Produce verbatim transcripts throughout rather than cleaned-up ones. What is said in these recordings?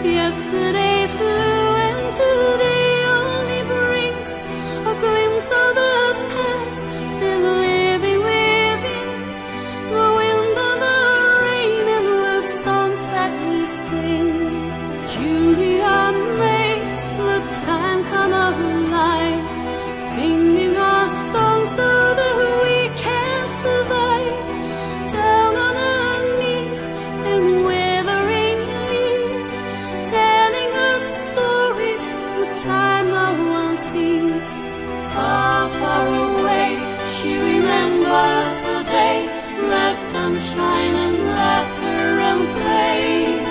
Yesterday flew into the only brings a glimpse of the past, still living within the wind and the rain and the songs that we sing. Julia makes the time come alive, singing our songs so that we can survive. Down on our knees and weathering leaves, telling her stories the time no one sees. Far, far away, she remembers the day, that sunshine and laughter and play.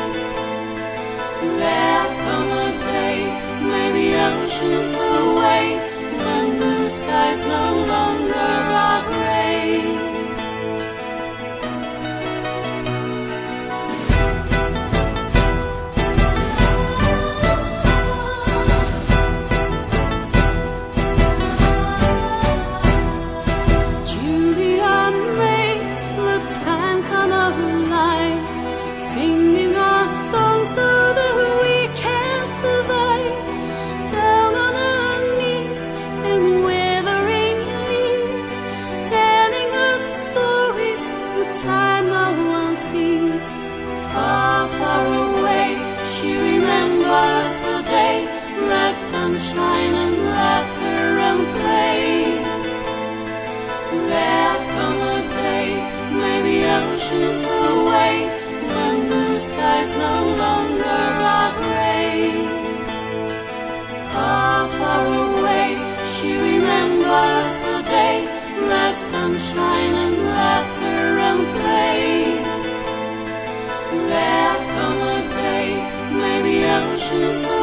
There come a day, maybe oceans away, when blue skies no longer are gray. Julia makes the time come alive, singing our songs so that we can survive. Down on our knees and weathering leaves, telling her stories the time no one sees. Far, far away, she remembers the day, that sunshine and laughter and play. There come a day, maybe oceans away, when blue skies no longer are gray. Far, far away, she remembers the day, that sunshine and laughter and play. There come a day, maybe oceans